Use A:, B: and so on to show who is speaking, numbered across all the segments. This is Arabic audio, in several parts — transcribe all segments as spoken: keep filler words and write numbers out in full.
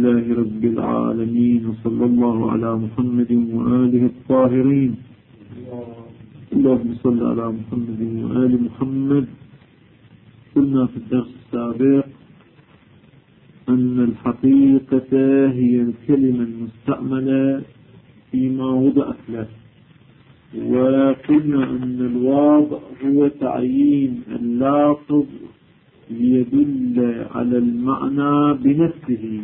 A: لله رب العالمين، وصلى الله على محمد وآله الطاهرين. اللهم صل على محمد وآل محمد. قلنا في الدرس السابق أن الحقيقة هي الكلمة المستعملة فيما وضعت له، وقلنا أن الواضع هو تعيين اللافظ ليدل على المعنى بنفسه.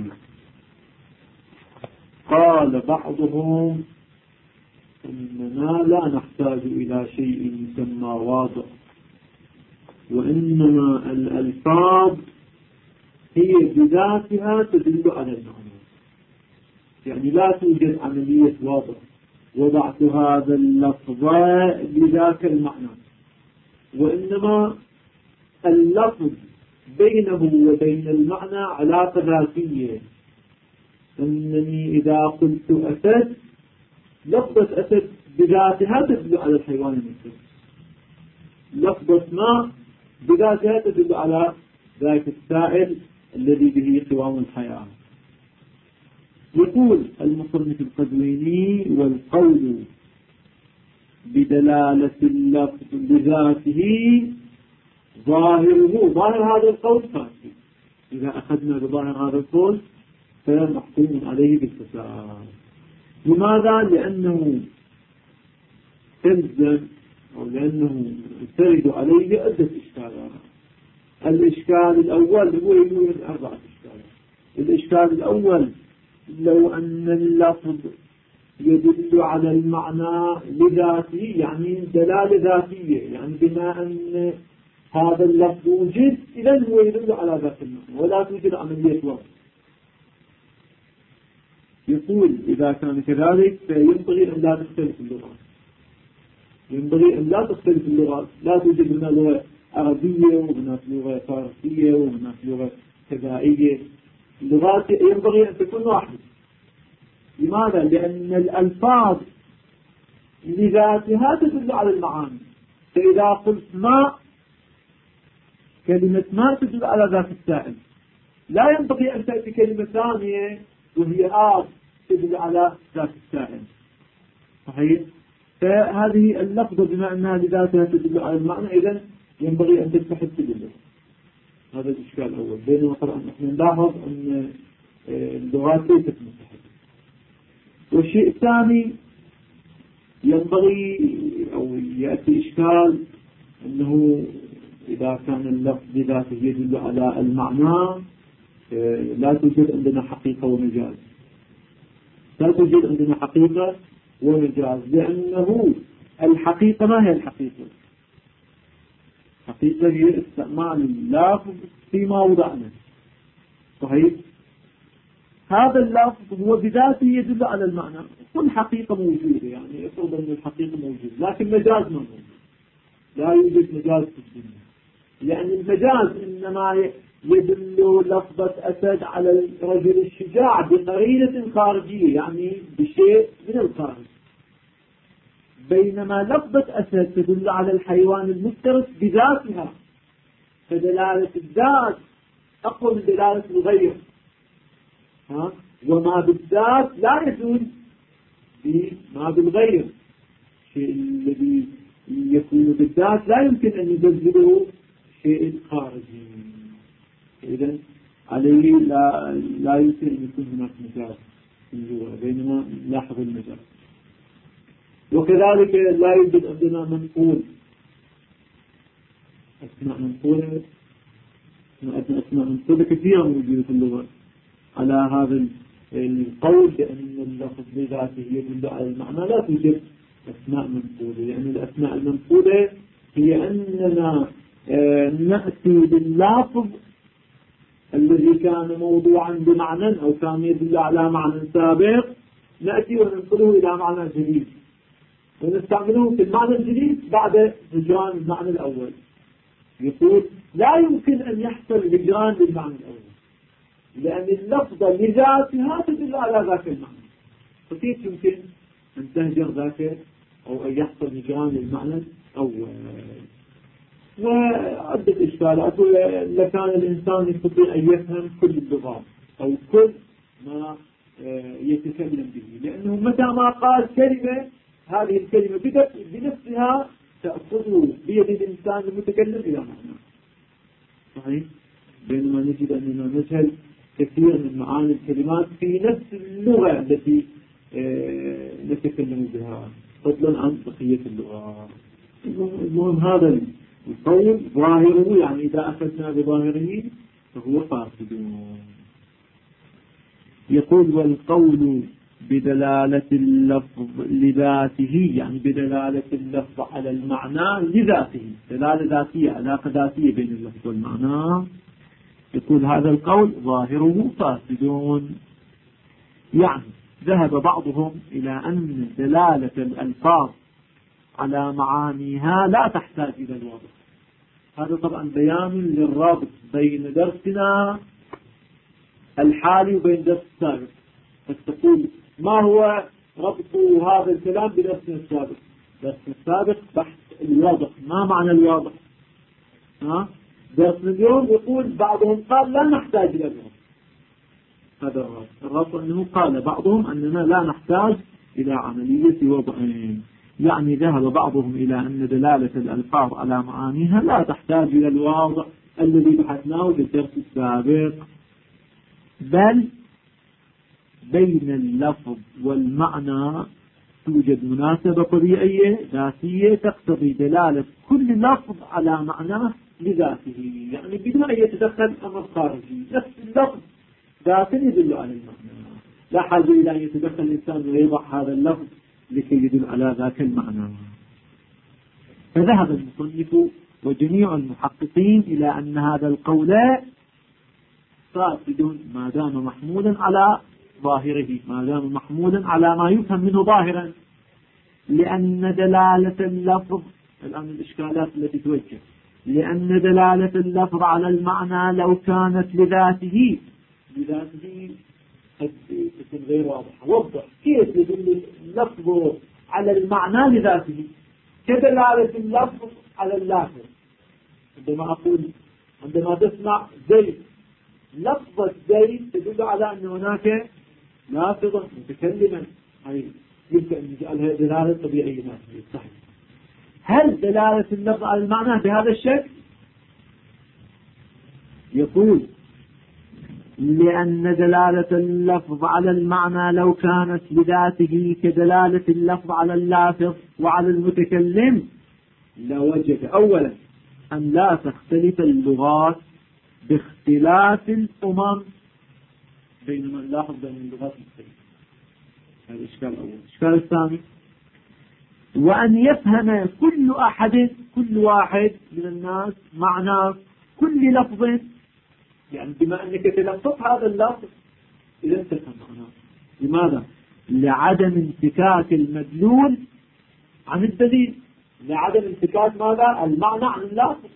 A: قال بعضهم إننا لا نحتاج إلى شيء يسمى واضع، وإنما الألفاظ هي بذاتها تدل على المعنى، يعني لا توجد عملية واضع وضعت هذا اللفظ بذاك المعنى، وإنما اللفظ بينه وبين المعنى علاقة ذاتية. أنني إذا قلت أسد، لفظة أسد بذاتها تدل على الحيوان المفترس، لفظة ماء بذاتها تدل على ذاك السائل الذي به قوام الحياة. يقول المصنف القزويني: والقول بدلالة اللفظ بذاته ظاهره، ظاهر هذا القول فاسد، إذا أخذنا بظاهر هذا القول فمحكوم عليه بالفساد. لماذا؟ لأنه تلزم أو لأنه ترد عليه عدة إشكالات. الإشكال الأول هو يوجد أربعة إشكالات. الإشكال الأول: لو أن اللفظ يدل على المعنى لذاته، يعني دلالة ذاتية، يعني بما أن هذا اللفظ وجد إذن هو يدل على ذات المعنى ولا توجد عملية وضع. يقول: إذا كان كذلك فينبغي أن لا تختلف اللغات، ينبغي أن لا تختلف اللغات، لا توجد هنا لغة عربية وهناك لغة فارسية وهناك لغة كذائية، اللغات ينبغي أن تكون واحدة. لماذا؟ لأن الألفاظ لذاتها تدل على المعاني. فإذا قلت ماء، كلمة ماء تدل على ذات السائل، لا ينبغي أن تأتي كلمة ثانية وهي آب تدل على ذات السائل. صحيح؟ فهذه اللفظة بما أنها لذاتها تدل على المعنى إذن ينبغي أن تتحد تدل. هذا الإشكال الأول. بينما طبعا نحن نلاحظ أن اللغات ليست متحدة. والشيء الثاني ينبغي أو يأتي إشكال أنه إذا كان اللفظ بذاته يدل على المعنى لا توجد عندنا حقيقة ومجاز، لا توجد عندنا حقيقة ومجاز، لأنه الحقيقة ما هي الحقيقة؟ الحقيقة هي استعمال اللفظ فيما وضعنا. صحيح؟ هذا اللفظ هو بذاته يدل على المعنى، كل حقيقة موجودة، يعني افرض أن الحقيقة موجودة لكن مجاز ما موجود، لا يوجد مجاز في الدنيا، لأن المجاز إنما يدل لفظة أسد على الرجل الشجاع بقرينة خارجية، يعني بشيء من الخارج، بينما لفظة أسد تدل على الحيوان المفترس بذاتها، فدلالة الذات أقوى من دلالة الغير. ها؟ وما بالذات لا يدل بما بالغير، الشيء الذي يكون بالذات لا يمكن أن يدلله شيء خارجي، إذن عليه لا, لا يمكن أن يكون هناك مجاز في اللغة، بينما لاحظ المجاز. وكذلك لا يوجد عندنا منقول، أسماء منقولة، أسماء منقولة كثيرة موجودة في اللغة على هذا القول بأن اللفظ بذاته يدل على المعنى. لا توجد أسماء منقولة، لأن يعني الأسماء المنقولة هي أننا نأتي باللفظ الذي كان موضوعا بمعنى أو كان يدل على معنى سابق، نأتي وننقله إلى معنى جديد ونستعمله في المعنى الجديد بعد هجران المعنى الأول. يقول: لا يمكن أن يحصل هجران للمعنى الأول، لأن اللفظة لذاتها تدل على ذاك المعنى، فكيف يمكن أن تهجر ذاك أو أن يحصل هجران للمعنى الأول؟ وعدة إشكالات. لكان الإنسان يستطيع أن يفهم كل اللغات أو كل ما يتكلم به، لأنه متى ما قال كلمة هذه الكلمة بنفسها تأخذ بيد الإنسان المتكلم إلى معنى صحيح، بينما نجد أننا نجهل كثير من معاني الكلمات في نفس اللغة التي نتكلم بها فضلا عن بقية اللغة. المهم هذا القول ظاهره، يعني إذا أخذنا بظاهره فهو فاسد. يقول والقول بدلالة اللفظ لذاته، يعني بدلالة اللفظ على المعنى لذاته، دلالة ذاتية، علاقة ذاتية بين اللفظ والمعنى. يقول هذا القول ظاهره فاسدون، يعني ذهب بعضهم إلى أن دلالة الألفاظ على معانيها لا تحتاج إلى الوضع. هذا طبعا بيان للرابط بين درسنا الحالي وبين درس السابق. فتقول ما هو ربط هذا الكلام بدرسنا السابق؟ درسنا السابق بحث الواضح، ما معنى الواضح؟ ها؟ درسنا اليوم يقول بعضهم قال لا نحتاج إلى الوضع. هذا الرابط. الرابط أنه قال بعضهم أننا لا نحتاج إلى عملية وضعين، يعني ذهب بعضهم إلى أن دلالة الألفاظ على معانيها لا تحتاج إلى الواضع الذي بحثناه في الدرس السابق، بل بين اللفظ والمعنى توجد مناسبة طبيعية ذاتية تقتضي دلالة كل لفظ على معناه لذاته، يعني بدون أن يتدخل أمر خارجي، نفس اللفظ ذاته يدل على المعنى، لا حاجة إلى أن يتدخل الإنسان ويضع هذا اللفظ لكي يدل على ذاك المعنى. فذهب المصنف وجميع المحققين إلى أن هذا القول فاسد ما دام محمولا على ظاهره، ما دام محمولا على ما يفهم منه ظاهرا، لأن دلالة اللفظ، الآن الإشكالات التي توجه، لأن دلالة اللفظ على المعنى لو كانت لذاته لذاته قد تكون غير واضحة. وضح كيف يدل اللفظ على المعنى لذاته كدلالة اللفظ على اللافظ. عندما أقول عندما تسمع زيد، لفظة زيد تدل على أن هناك لافظا متكلما، أي يمكن أن نجعلها دلالة طبيعية صحيح. هل دلالة اللفظ على المعنى بهذا الشكل؟ يقول لأن دلالة اللفظ على المعنى لو كانت لذاته كدلالة اللفظ على اللافظ وعلى المتكلم لوجد أولا أن لا تختلف اللغات باختلاف الأمم، بينما نلاحظ بين اللغات مختلفة. هذا الإشكال الأول. الإشكال الثاني وأن يفهم كل أحد كل واحد من الناس معنى كل لفظ، يعني بما أنك تلفظ هذا اللفظ إذا تفهم معناه. لماذا؟ لعدم انفكاك المدلول عن الدليل، لعدم انفكاك ماذا؟ المعنى عن اللفظ،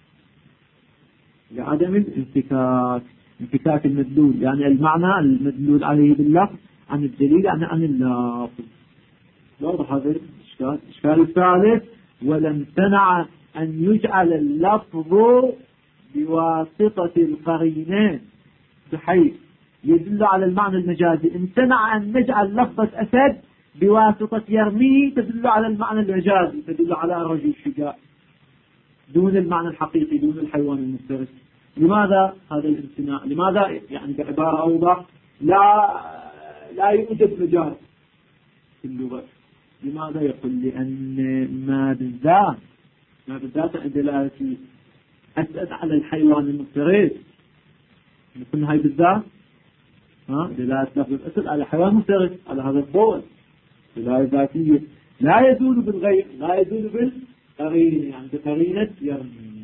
A: لعدم الانفكاك انفكاك المدلول، يعني المعنى المدلول عليه باللفظ عن الدليل يعني عن اللفظ. واضح هذا الإشكال. الإشكال الثالث ولا امتنع أن يجعل اللفظ بواسطة القرينين بحيث يدل على المعنى المجازي، امتنع أن نجعل لفظة أسد بواسطة يرمي تدل على المعنى المجازي، تدل على الرجل الشجاع دون المعنى الحقيقي، دون الحيوان المفترس. لماذا هذا الامتناع؟ لماذا يعني بعبارة أوضح لا لا يوجد مجاز في اللغة؟ لماذا؟ يقول لأن ما بالذات ما بالذات عند دلالة أسأل على الحيوان المفترس، مثل هاي بالذات ها دلالة لفظ الأسد على حيوان مفترس على هذا القول دلالة ذاتية لا يزول بالغير، لا يزول بالقرينة، يعني بقرينة يرمي.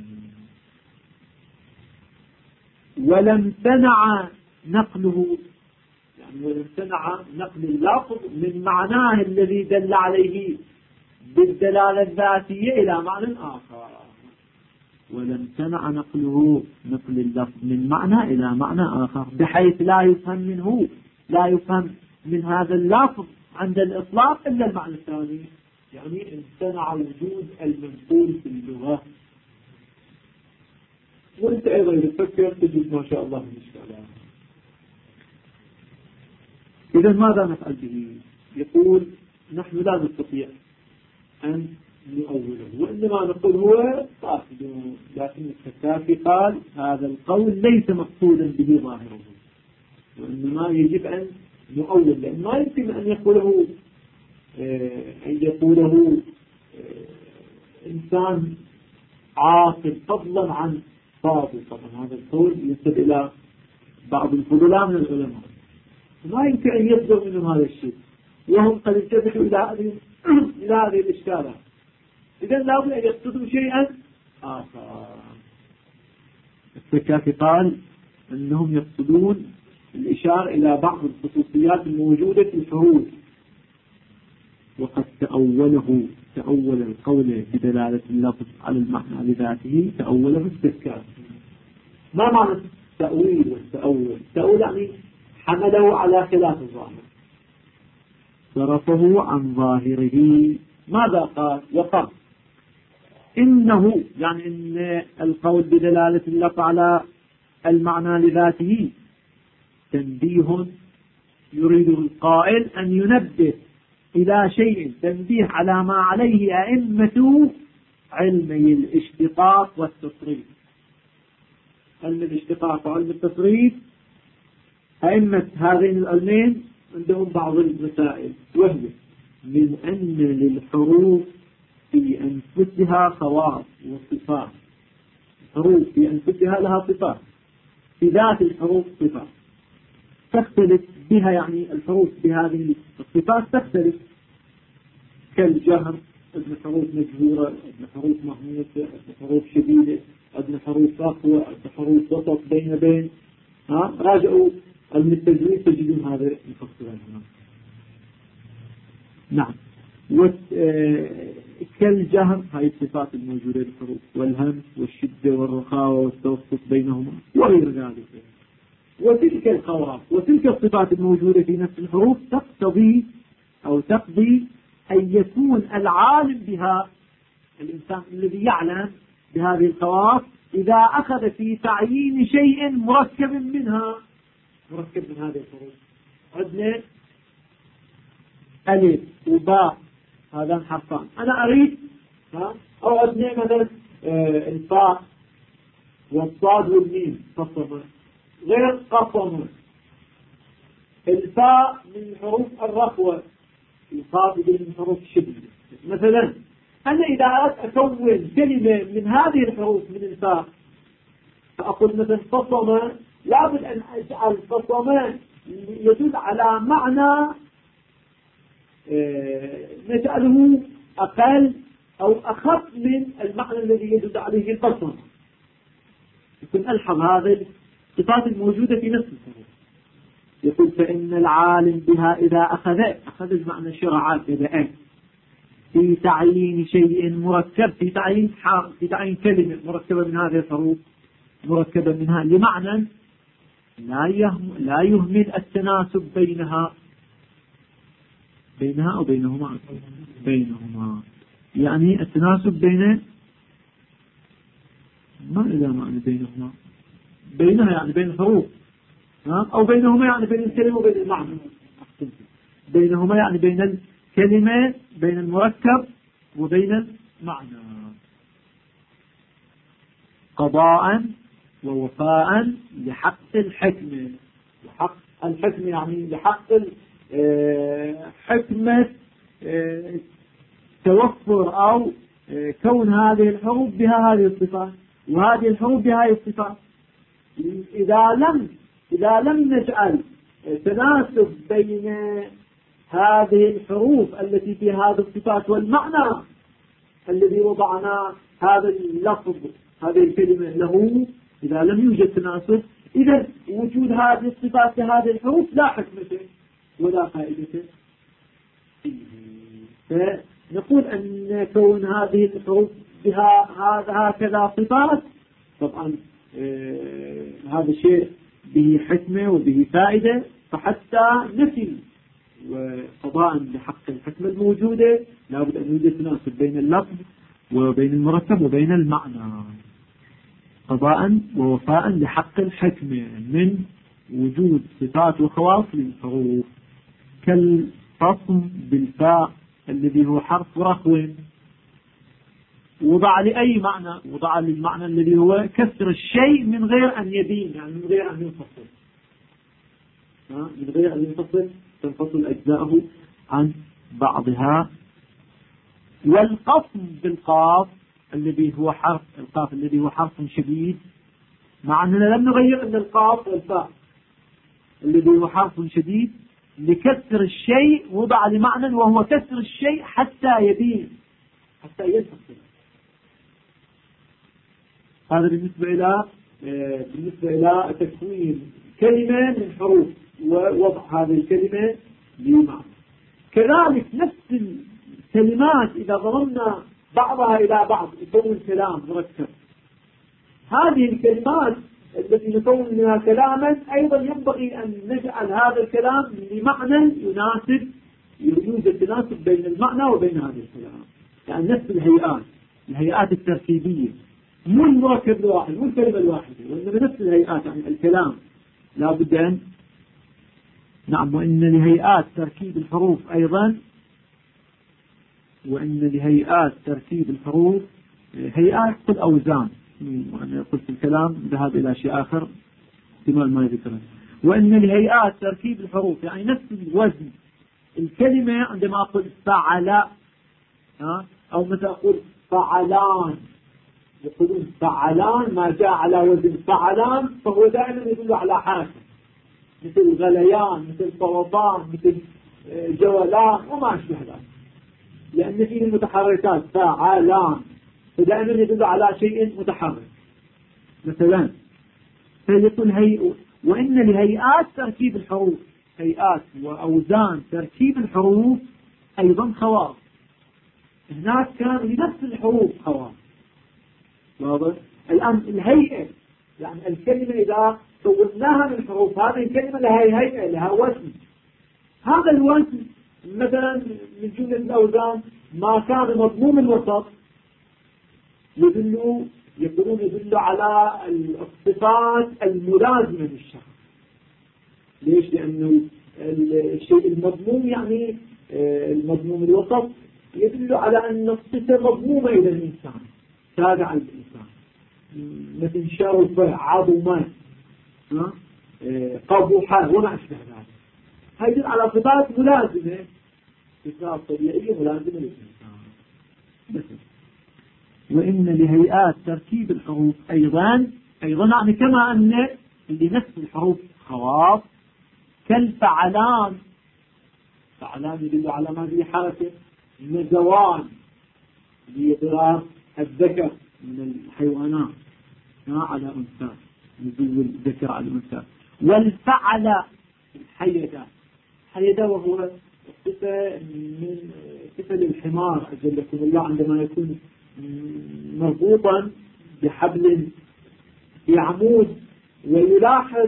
A: ولم تنع نقله، يعني ولم تنع نقل اللفظ من معناه الذي دل عليه بالدلالة الذاتية إلى معنى آخر، ولم تنع نقله نقل اللفظ من معنى إلى معنى آخر بحيث لا يفهم منه لا يفهم من هذا اللفظ عند الإطلاق إلا المعنى الثاني، يعني امتنع وجود المنقول في اللغة. وانت أيضا تفكر تجد ما شاء الله من الإشكالات. إذا ماذا نفعل به؟ يقول نحن لا نستطيع أن نؤوله، وإنما نقول هو قاصد، لكن الكتافي قال هذا القول ليس مقصودا به ظاهره، وإنما يجب أن نؤول، لأن ما يمكن أن يقوله أن يقوله إنسان عاقل فضلا عن فاضل. طبعا هذا القول ينسب إلى بعض الفضلاء من العلماء، ما يمكن أن يصدر منهم هذا الشيء، وهم قد انتبهوا إلى هذه إلى هذه الإشكالات. إذا لابد أن يقصدوا شيئا آخر. السكاكي قال أنهم يقصدون الإشارة إلى بعض الخصوصيات الموجودة في الحروف، وقد تأوله تأول القول بدلالة اللفظ على المعنى لذاته، تأوله السكاكي. ما معنى التأويل والتأول؟ التأويل يعني حمله على خلاف الظاهر، صرفه عن ظاهره. ماذا قال؟ وقال إنه يعني إن القول بدلالة اللفظ على المعنى لذاته تنبيه يريد القائل أن ينبه إلى شيء، تنبيه على ما عليه أئمة علمي الاشتقاق والتصريف. علم الاشتقاق وعلم التصريف أئمة هذين العلمين عندهم بعض المسائل، وهي من أن للحروف في أنفسها خواص وصفات. الحروف في أنفسها لها صفات، في ذات الحروف صفات تختلف بها، يعني الحروف بهذه الصفات تختلف، كالجهر ابن حروف مجهورة، ابن حروف مهموسة، ابن حروف شديدة، ابن حروف أقوى، ابن حروف وسط بين بين. ها راجعوا المتجويد تجدون هذا المفصل هنا. نعم. كالجهر هاي الصفات الموجودة بالحروف، والهمس والشدة والرخاوة والتوسط بينهما وغير ذلك. وتلك الخواص وتلك الصفات الموجودة في نفس الحروف تقتضي أو تقضي أن يكون العالم بها، الإنسان الذي يعلم بهذه الخواص، إذا أخذ في تعيين شيء مركب منها، مركب من هذه الحروف، عندنا ألف وباء هذان حرفان، أنا أريد ها أو عندنا مثلا آه الفاء والصاد والميم قصمة غير قصمة. الفاء من حروف الرخوة، القاف من حروف الشدة. مثلا أنا إذا أردت أكون كلمة من هذه الحروف من الفاء، فأقول مثلا قصمة، لابد أن أجعل قصمة يدل على معنى نجعله أقل أو أخف من المعنى الذي يدل عليه القصمة. يكون ألحظ هذه الصفات الموجودة في نفس الحروف. يقول فإن العالم بها إذا أخذ أخذ المعنى شرعات يدعي في تعيين شيء مركب، في تعيين في تعيين كلمة مركبة من هذه الحروف، مركبة منها لمعنى لا يهم لا يهمل التناسب بينها بينها أو بينهما بينهما يعني التناسب بين ما إذا معنى بينهما بينها يعني بين الحروف، أو بينهما يعني بين الكلمة وبين المعنى، بينهما يعني بين الكلمة بين المركب وبين المعنى. قضاء ووفاء لحق الحكمة. لحق الحكمة يعني لحق حكمة توفر أو كون هذه الحروف بها هذه الصفات وهذه الحروف بها هذه الصفات. إذا لم إذا لم نجعل تناسب بين هذه الحروف التي في هذه الصفات والمعنى الذي وضعنا هذا اللفظ هذه الكلمة له، إذا لم يوجد تناسب، إذا وجود هذه الصفات في هذه الحروف لا حكمة ولا فائدة. فنقول أن كون هذه الحروف بها هكذا صفات، طبعا آه هذا شيء به حكمة وبه فائدة، فحتى نفي وقضاء لحق الحكمة الموجودة لابد أن يوجد تناسب بين اللفظ وبين المركب وبين المعنى. قضاء ووفاء لحق الحكمة من وجود صفات وخواص للحروف. كالفصم بالفاء الذي هو حرف رخو، وضع لأي معنى؟ وضع للمعنى الذي هو كسر الشيء من غير أن يبين، يعني من غير أن ينفصل، من غير أن ينفصل تنفصل أجزاءه عن بعضها. والقصم بالقاف الذي هو حرف القاف الذي هو حرف شديد، مع أننا لم نغير إلا القاف والفاء الذي هو حرف شديد لكسر الشيء، وضع لمعنى وهو كسر الشيء حتى يبين، حتى ينفصل. هذا بالنسبة إلى بالنسبة إلى تكوين كلمة من حروف ووضع هذه الكلمة لمعنى. كذلك نفس الكلمات إذا ضممنا بعضها إلى بعض يكون كلام مركب. هذه الكلمات التي نكون منها كلاما أيضا ينبغي أن نجعل هذا الكلام لمعنى يناسب، يوجد تناسب بين المعنى وبين هذا الكلام، يعني نفس الهيئات الهيئات التركيبية، مو المركب الواحد مو الكلمة الواحدة، وإنما نفس الهيئات، يعني الكلام لا بد أن نعم. وإن لهيئات تركيب الحروف أيضا، وإن لهيئات تركيب الحروف هيئات كل أوزان، وأنا قلت الكلام ذهب إلى شيء آخر احتمال ما يذكره. وإن لهيئات تركيب الحروف يعني نفس الوزن الكلمة، عندما أقول فعل أو مثل أقول فعلان، يقولون فعلان ما جاء على وزن فعلان فهو دائما يدل على حركة، مثل غليان مثل طوطان مثل جولان وما أشبه ذلك، لأن فيه المتحركات فعلان فدائما يدل على شيء متحرك مثلا. فيقول هي وإن لهيئات تركيب الحروف، هيئات وأوزان تركيب الحروف أيضا خواص. هناك كان لنفس الحروف خواص. واضح؟ الآن الهيئة يعني الكلمة إذا صورناها من الحروف، هذه الكلمة لها هيئة لها وزن. هذا الوزن مثلا من جملة الأوزان ما كان مضموم الوسط يدل يقولون يدل على الصفات الملازمة للشخص. ليش؟ لأنه الشيء المضموم يعني المضموم الوسط يدل على أن الصفة مضمومة إلى الإنسان، تابعة للإنسان، مثل شرف عظمة قبوحة وما أشبه ذلك. هذه على صفات ملازمة، صفات طبيعية ملازمة للإنسان. مثل وإن لهيئات تركيب الحروف أيضا أيضا يعني كما أن لنفس الحروف خواص، كالفعلان، فعلان يدل على ما فيه حركة، نزوان لإضرار الذكر من الحيوانات على أنثى، نزول الذكر على الأنثى. والفعل الحيدة، حيدة وهو صفة من صفة للحمار أجلكم الله، عندما يكون مربوطا بحبل في عمود ويلاحظ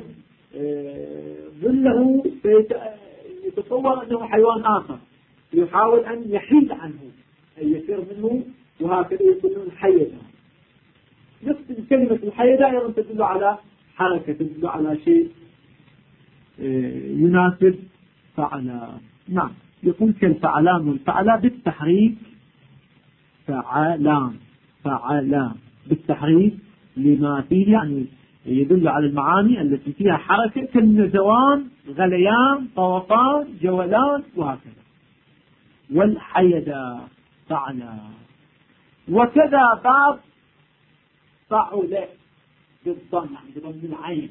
A: ظله يتصور أنه حيوان آخر، يحاول أن يحيد عنه أن يفر منه، وهكذا يكونون حيدة. نفس الكلمة الحيدة أيضا تدل على حركة، تدل على شيء يناسب فعل. نعم. يقول كالفعلان والفعل بالتحريك، فعلان فعلان بالتحريك لما فيه يعني يدل على المعاني التي فيها حركة، كالنزوان غليان طوطان جولان وهكذا. والحيدة فعلا. وكذا باب فعل بالضم، يعني بضم العين،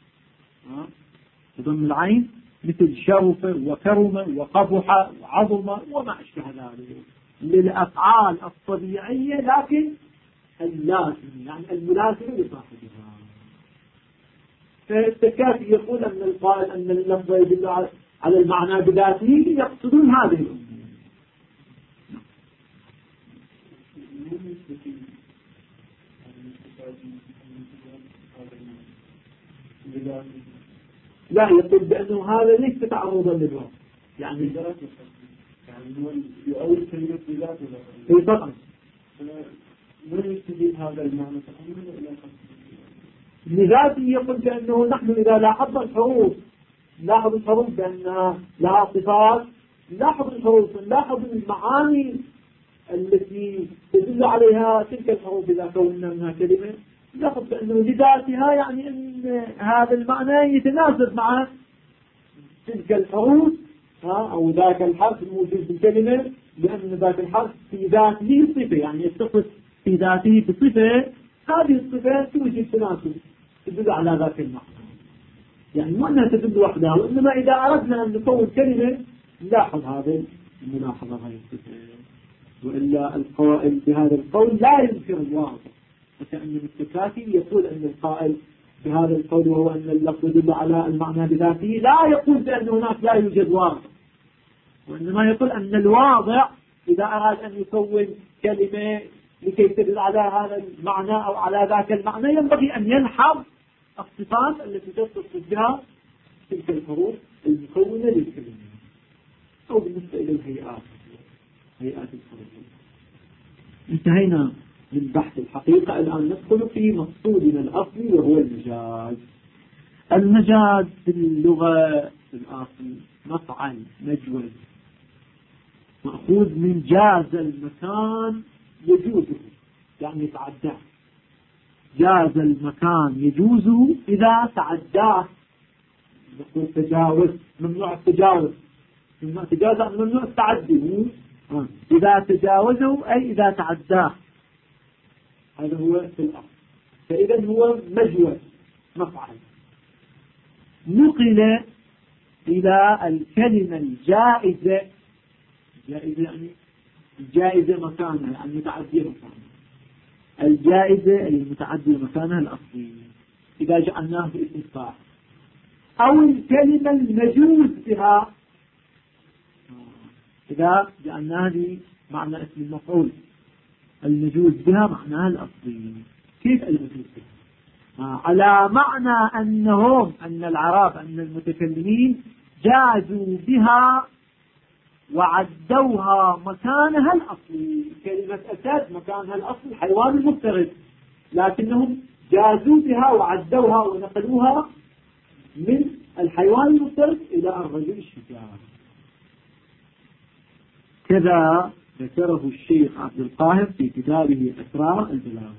A: بضم العين مثل شرف وكرم وقبح وعظم وما أشبه ذلك للأفعال الطبيعية، لكن اللازم يعني الملازم لصاحبها. فالتكافي يقول أن القائل أن اللفظ يدل على المعنى بذاته، يقصدون هذه الأمور. لا، يقول بأنه هذا ليس تعرضا للوصف، يعني يعني يؤول كلمة بذاته في فقط. من يستجيب هذا المعنى تأمل إلى لذاته؟ يقول بأنه نحن إذا لاحظنا الحروف نلاحظ الحروف بأنها لها صفات، نلاحظ الحروف، نلاحظ المعاني التي تدل عليها تلك الحروف إذا كوننا منها كلمة، نلاحظ بأنه لذاتها يعني أن هذا المعنى يتناسب مع تلك الحروف أو ذاك الحرف الموجود في الكلمة، لأن ذاك الحرف في ذاته صفة، يعني يتصف في ذاته بصفة، هذه الصفة توجد تناسب تدل على ذاك المعنى، يعني مو أنها تدل وحدها، وإنما إذا أردنا أن نكون كلمة نلاحظ هذه الملاحظة هذه الصفة. وإلا القائل بهذا القول لا ينكر الواضح، وكأن السكاتي يقول أن القائل بهذا القول وهو أن اللفظ يدل على المعنى بذاته لا يقول بأن هناك لا يوجد واضح، وإنما يقول أن الواضع إذا أراد أن يكون كلمة لكي تدل على هذا المعنى أو على ذاك المعنى ينبغي أن يلحظ الصفات التي تتصف بها تلك الحروف المكونة للكلمة. أو بالنسبة إلى الهيئات، هيئات الحروف. انتهينا من بحث الحقيقة، الآن ندخل في مقصودنا الأصلي وهو المجاز. المجاز في اللغة في الأصل مفعل مجوز مأخوذ من جاز المكان يجوزه، يعني يتعداه. جاز المكان يجوزه إذا تعداه، نقول تجاوز، ممنوع التجاوز، ممنوع التجاوز ممنوع التعدي، إذا تجاوزه أي إذا تعداه، هذا هو في الأصل. فإذا هو مجوز مفعل. نقل إلى الكلمة الجائزة، جائزة يعني الجائزة مكانها، يعني متعدية مكانها، الجائزة المتعدية مكانها الأصلي إذا جعلناه في اسم فاعل، أو الكلمة المجوز بها إذا جعلناها بمعنى اسم المفعول، المجوز بها معناها الأصلي. كيف المجوز بها؟ على معنى أنهم أن العرب أن المتكلمين جازوا بها وعدوها مكانها الأصلي. كلمة أسد مكانها الأصلي حيوان المفترس، لكنهم جازوا بها وعدوها ونقلوها من الحيوان المفترس إلى الرجل الشجاع. كذا ذكره الشيخ عبد القاهر في كتابه أسرار البلاغة.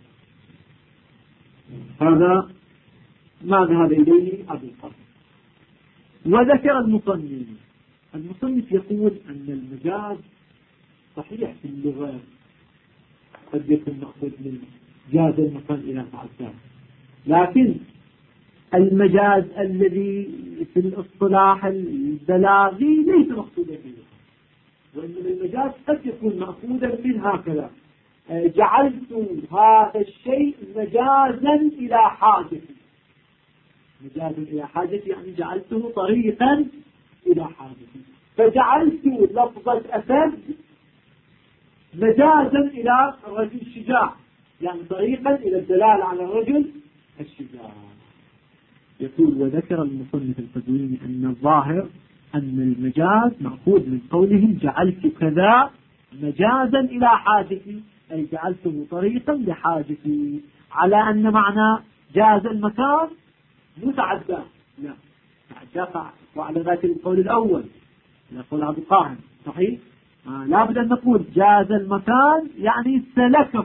A: هذا ما ذهب إليه عبد القاهر. وذكر المصنف المصنف يقول أن المجاز صحيح في اللغة قد يكون مأخوذ من جاز المكان إلى تعداه، لكن المجاز الذي في الاصطلاح البلاغي ليس مقصودا به، وإن المجاز قد يكون مأخوذا من هكذا: جعلت هذا الشيء مجازا إلى حاجتي. مجازا إلى حاجتي يعني جعلته طريقا إلى حاجتي، فجعلت لفظة أسد مجازا إلى الرجل الشجاع، يعني طريقا إلى الدلالة على الرجل الشجاع. يقول: وذكر المصنف القزويني أن الظاهر أن المجاز مأخوذ من قولهم جعلت كذا مجازا إلى حاجتي، أي جعلته طريقا لحاجتي، على أن معنى جاز المكان متعدى، لا تعدى. وعلى ذلك القول الأول يقول عبد القاهر صحيح، آه لا بد أن نقول جاز المكان يعني سلكه،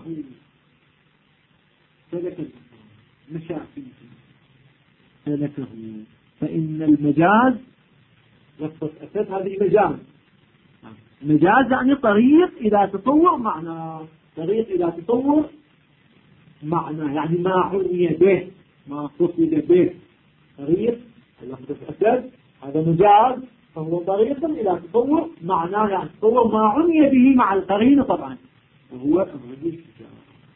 A: سلك المكان مشى فيه سلكه. فإن المجاز لفظة أسد هذه مجاز، مجاز يعني طريق إلى تصور معنى، طريق إلى تصور معنى، يعني ما عني به ما قصد به. طريق لفظة أسد هذا مجاز، فهو طريق إلى تصور معنى، يعني تصور ما عني به مع القرين طبعا، وهو الرجل الشجاع.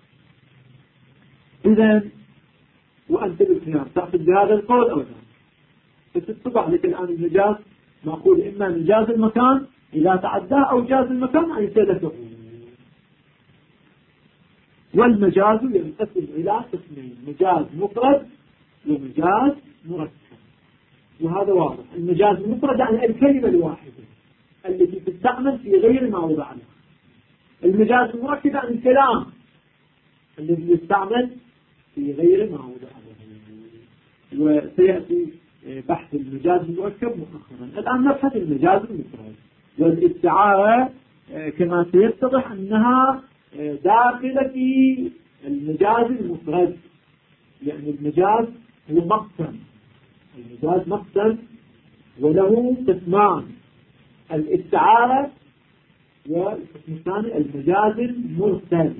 A: إذن وأنت بالخيار تأخذ بهذا القول أو لا، فتتبع لك الآن المجاز نقول إما مجاز المكان إذا تعداه، أو جاز المكان أن يسلكه. والمجاز ينقسم إلى قسمين: مجاز مفرد ومجاز مركب. وهذا واضح، المجاز المفرد يعني الكلمة الواحدة التي تستعمل في غير ما وضع لها. المجاز المركب يعني الكلام الذي يستعمل في غير ما وضع له. وسيأتي بحث المجاز المركب مؤخرا. الآن نبحث المجاز المفرد. والاستعارة كما سيتضح أنها داخلة في المجاز المفرد، يعني المجاز هو مقسم، المجاز مقسم وله قسمان: الاستعارة، والقسم الثاني المجاز المرسل.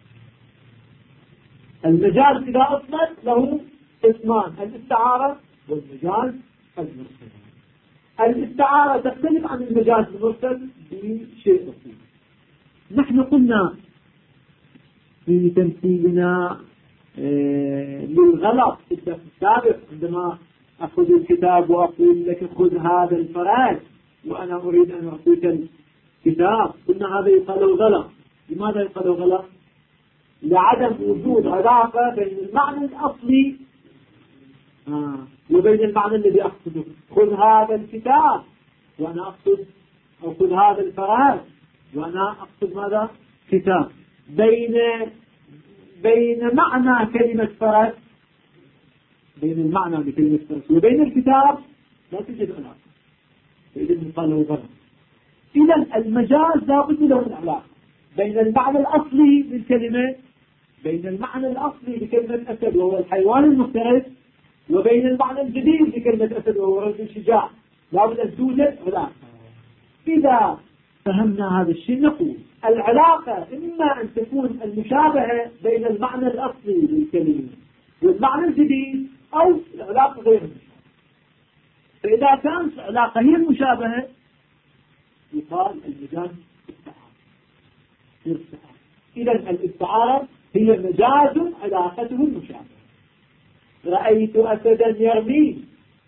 A: المجاز إذا أطلق له قسمان: الاستعارة والمجاز المرسل. الاستعارة تختلف عن المجاز المرسل بشيء بسيط. نحن قلنا في تمثيلنا آه للغلط في الدرس السابق عندما أخذ الكتاب وأقول لك خذ هذا الفراغ وأنا أريد أن أعطيك الكتاب، قلنا هذا يقال غلط. لماذا يقال غلط؟ لعدم وجود علاقة بين المعنى الأصلي آه. وبين المعنى الذي أقصده. خذ هذا الكتاب وأنا أقصد، أو خذ هذا الفراغ وأنا أقصد ماذا؟ كتاب. بين بين معنى كلمة فرس، بين المعنى لكلمة فرس وبين الكتاب لا توجد علاقة، فإذا يقال له غلط. إذا المجاز لا بد له من علاقة بين المعنى الأصلي للكلمة، بين المعنى الأصلي لكلمة أسد وهو الحيوان المفترس، وبين المعنى الجديد لكلمة أسد وهو رجل الشجاع. لا بد أن توجد علاقة. إذا فهمنا هذا الشيء نقول العلاقة إما أن تكون المشابهة بين المعنى الأصلي للكلمة والمعنى الجديد، أو العلاقة غير المشابهة. فإذا كانت العلاقة هي المشابهة يقال المجاز استعارة. إذا الاستعارة هي مجاز علاقته المشابهة. رأيت أسدا يرمي،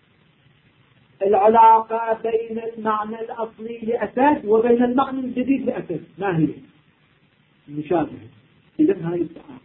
A: العلاقة بين المعنى الأصلي لأسد وبين المعنى الجديد لأسد ما هي؟ المشابهة. إذا هاي استعارة.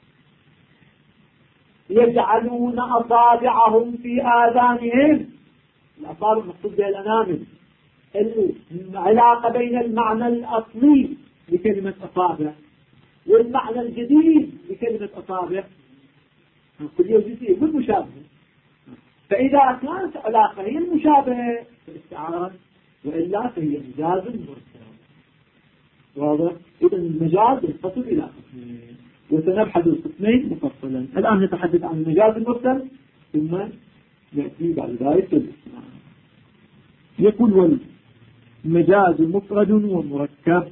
A: يجعلون أصابعهم في آذانهم، الأصابع مقصود بها الأنامل. العلاقة بين المعنى الأصلي لكلمة أصابع والمعنى الجديد لكلمة أصابع كل يوم جزئية والمشابهة. فإذا كانت علاقة هي المشابهة فالاستعارة، وإلا فهي مجاز مرسل. واضح؟ إذا المجاز ينقسم إلى قسمين، وسنبحث القسمين مفصلا. الآن نتحدث عن المجاز المرسل ثم نأتي بعد ذلك الاستعارة. يقول والمجاز مفرد ومركب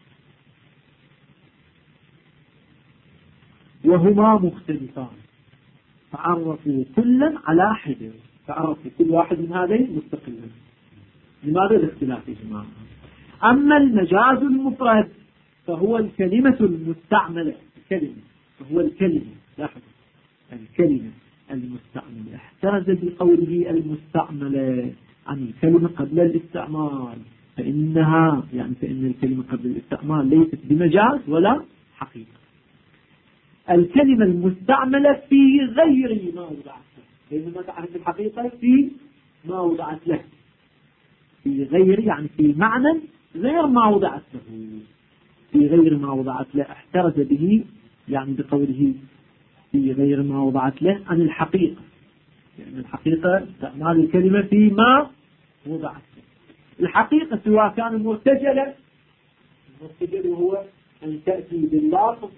A: وهما مختلفان، تعرفوا كلا على حدة، تعرفوا كل واحد من هذين مستقلا. لماذا الاختلافهما؟ أما المجاز المفرد فهو الكلمة المستعملة، الكلمة فهو الكلمة، لاحظ الكلمة المستعملة. احتاج بقوله المستعملة عن الكلمة قبل الاستعمال، فإنها يعني فإن الكلمة قبل الاستعمال ليست بمجاز ولا حقيقة. الكلمة المستعملة في غير ما وضعت له، بينما تعرف الحقيقة في ما وضعت له. في غير يعني في معنى غير ما وضعت له، في غير ما وضعت له احترز به، يعني بقوله في غير ما وضعت له عن الحقيقة، يعني الحقيقة استعمال الكلمة في ما وضعت له. الحقيقة سواء كان مرتجلة، المرتجل هو أن تأتي باللفظ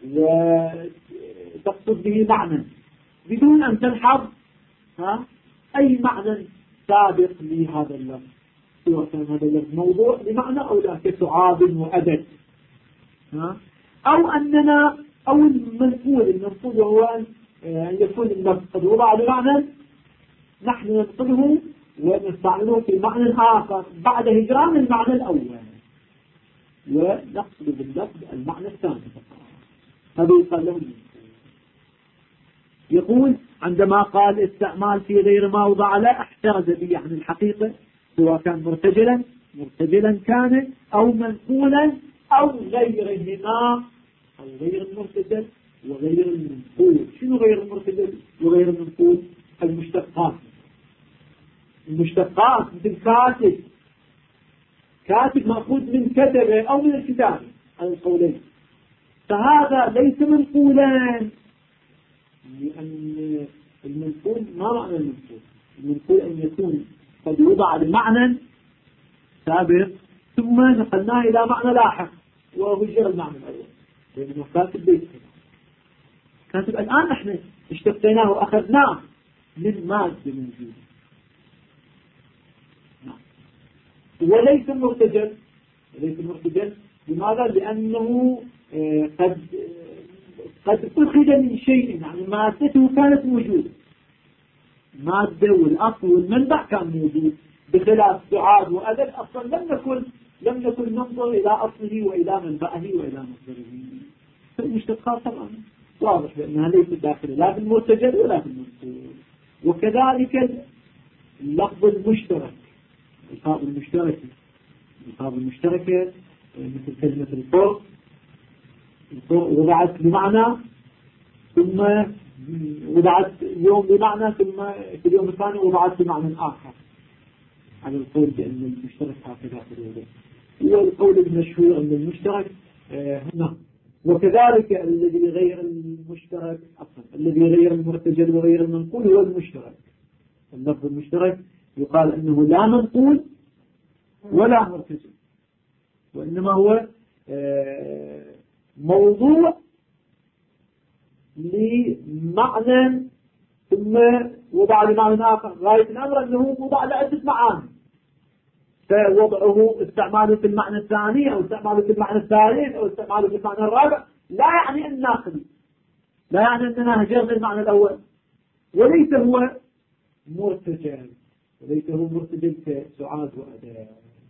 A: وتقصد به معنى بدون أن تلحظ ها أي معنى سابق لهذا اللفظ، سواء كان هذا اللفظ موضوع بمعنى أو لا، كسعاب وأدب، ها أو أننا أو المنقول المنقول هو أن يكون اللفظ قد وضع بمعنى نحن ننقله ونستعمله في معنى آخر بعد هجران المعنى الأول، ونقصد باللفظ المعنى الثاني. هذا يقال له. يقول عندما قال استعمال في غير ما وضع له احترز به عن الحقيقة، سواء كان مرتجلا مرتجلا كان أو منقولا أو غيرهما، أو غير المرتجل وغير المنقول. شنو غير المرتجل وغير المنقول؟ المشتقات، المشتقات مثل كاتب، كاتب مأخوذ من كتبه أو من الكتاب على القولين، فهذا ليس منقولا، لأن المنقول ما معنى المنقول؟ المنقول أن يكون قد وضع لمعنى سابق ثم نقلناه إلى معنى لاحق وغير المعنى الأول، لأنه كاتب بيت كاتب الآن نحن اشتقيناه وأخذناه من مادة موجودة وليس مرتجل. وليس مرتجل لماذا؟ لأنه قد قد أخذ من شيء، يعني مادته كانت موجودة، مادة والأصل والمنبع كان موجود، بخلاف سعاد وأدب أصلا لم نكن لم نكن ننظر إلى أصله وإلى منبعه وإلى مصدره. فالمشتقات طبعا واضح بأنها ليست داخلة لا في المرتجل ولا في المنقول. وكذلك اللفظ المشترك، الألفاظ المشتركة الألفاظ المشتركة مثل كلمة الفرق وضعت بمعنى ثم وضعت اليوم بمعنى ثم في اليوم الثاني وضعت بمعنى آخر، على القول بأن المشترك هكذا في الوضع. والقول المشهور أن المشترك هنا. وكذلك الذي غير المشترك أصلا الذي غير المرتجل وغير المنقول هو المشترك. اللفظ المشترك يقال أنه لا منقول ولا مرتجل، وإنما هو موضوع لمعنى ثم وضع لمعنى آخر. غاية الأمر أنه وضع لعدة معاني، فوضعه استعماله في المعنى الثاني أو استعماله في المعنى الثالث أو استعماله في المعنى الرابع لا يعني أن ناخذ، لا يعني أننا هجرنا المعنى الأول، وليس هو مرتجل وليس هو مرتجل كسعاد وأداء.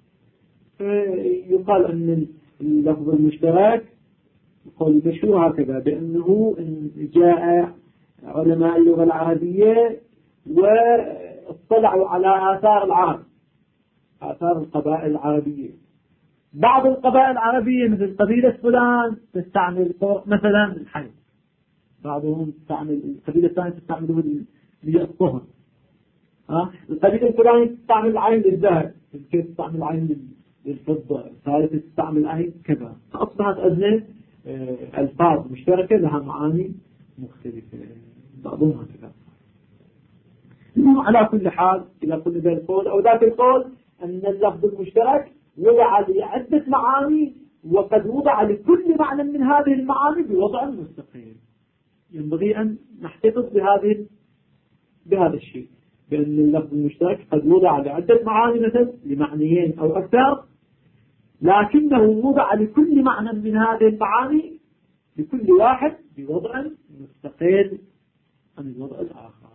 A: يقال أن اللفظ المشترك قول المشهور هكذا بأنه جاء علماء اللغة العربية واطلعوا على آثار العرب، آثار القبائل العربية. بعض القبائل العربية مثل قبيلة فلان تستعمل مثلا الحي، بعضهم تستعمل القبيلة الثانية تستعمله للطهر، ها القبيلة الفلانية تستعمل العين للذهب، كيف تستعمل العين للفضة، الثالثة تستعمل العين كذا. فأصبحت أدنى ألفاظ مشتركة لها معاني مختلفة بعضهم هكذا. على كل حال إذا قلنا ذا القول أو ذاك القول أن اللفظ المشترك وضع لعدة معاني وقد وضع لكل معنى من هذه المعاني بوضع مستقيم. ينبغي أن نحتفظ بهذه بهذا الشيء، بأن اللفظ المشترك قد وضع لعدة معاني مثل لمعنيين أو أكثر، لكنه وضع لكل معنى من هذه المعاني لكل واحد بوضع مستقل عن الوضع الآخر.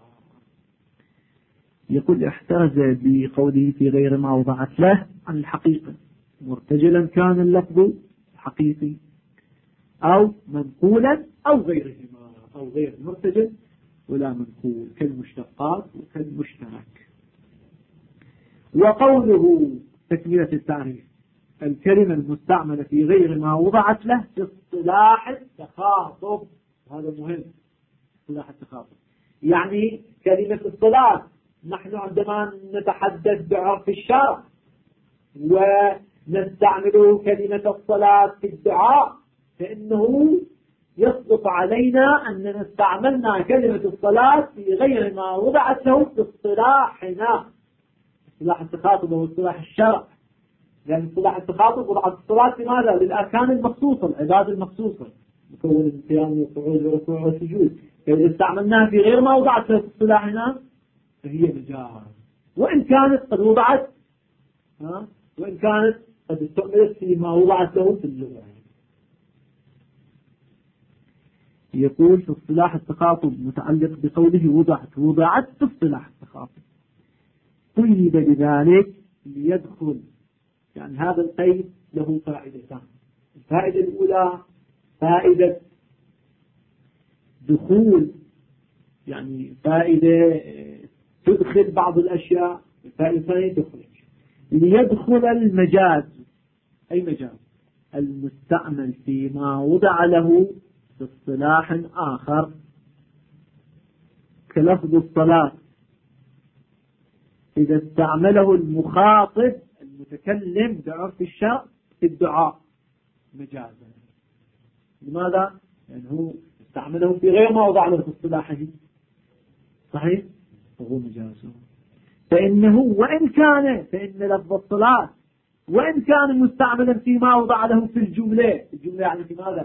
A: يقول احتاز بقوله في غير ما وضعت له عن الحقيقة، مرتجلا كان اللفظ حقيقي أو منقولا أو غيرهما أو غير مرتجل ولا منقول كالمشتقات وكالمشترك. وقوله تكملة التعريف الكلمة المستعملة في غير ما وضعت له في اصطلاح التخاطب، هذا مهم. اصطلاح التخاطب يعني كلمة الصلاة، نحن عندما نتحدث بعرف الشرع ونستعمل كلمة الصلاة في الدعاء فإنه يصدق علينا أننا استعملنا كلمة الصلاة في غير ما وضعت له في اصطلاحنا، اصطلاح التخاطب واصطلاح الشرع. لأن اصطلاح التخاطب وضعت الصلاة لماذا؟ للأركان المخصوصة، العبادة المخصوصة، مكون القيام والقعود والركوع والسجود. فإذا استعملناها في غير ما وضعت له في اصطلاحنا فهي مجاز، وإن كانت قد وضعت ها وإن كانت قد استعملت فيما وضعت له في اللغة. يقول في اصطلاح التخاطب متعلق بقوله وضعت وضعت في اصطلاح التخاطب، قيد بذلك ليدخل، يعني هذا القيد له فائدتان. الفائدة الأولى فائدة دخول، يعني فائدة تدخل بعض الأشياء، الفائدة الثانية تخرج. ليدخل المجاز، أي مجاز المستعمل فيما وضع له في اصطلاح آخر كلفظ الصلاة، إذا استعمله المخاطب المتكلم بعرف الشرع في الدعاء مجازا. لماذا؟ لأنه استعمله في غير ما وضع له في اصطلاحه، صحيح؟ فهو مجازا. فإنه وإن كان فإن لفظ الصلاة وإن كان مستعملا فيما وضع له في الجملة، الجملة يعني في ماذا؟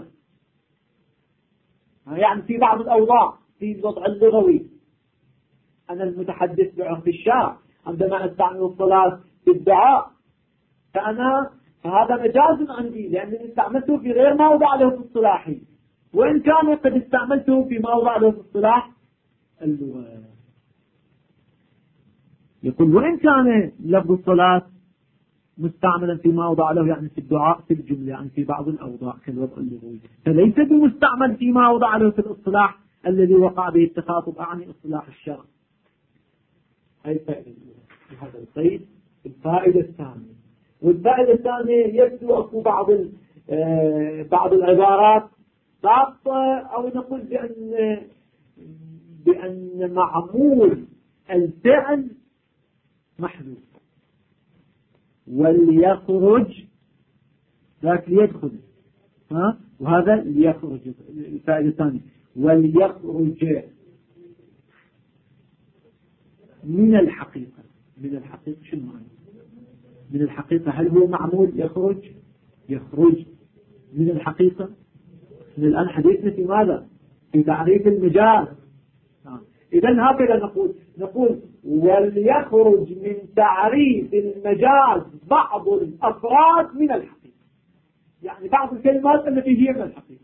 A: يعني في بعض الأوضاع في الوضع اللغوي. أنا المتحدث بعرف الشارع عندما أستعمل الصلاة في الدعاء فأنا فهذا مجاز عندي لأنني استعملته في غير ما وضع له في الصلاح، وإن كان قد استعملته فيما وضع له في الصلاح اللغة. يقول وإن كان لفظ الصلاة مستعملا فيما وضع له يعني في الدعاء في الجملة يعني في بعض الأوضاع كالوضع اللغوي، فليس بمستعمل فيما وضع له في الاصطلاح الذي وقع به التخاطب أعني اصطلاح الشرع. هذه الفائدة الأولى هذا القيد. الفائدة الثانية، والفائدة الثانية يبدو أكو بعض بعض العبارات ساقطة أو نقول بأن بأن معمول الفعل محذوف، وليخرج ذاك ليدخل، ها وهذا ليخرج. الفائدة الثانية وليخرج من الحقيقة. من الحقيقة شو معنى من الحقيقة؟ هل هو معمول يخرج يخرج من الحقيقة؟ من الآن حديثنا في ماذا؟ في تعريف المجاز. إذا هكذا نقول نقول وليخرج من تعريف المجاز بعض الأفراد من الحقيقة، يعني بعض الكلمات التي هي من الحقيقة.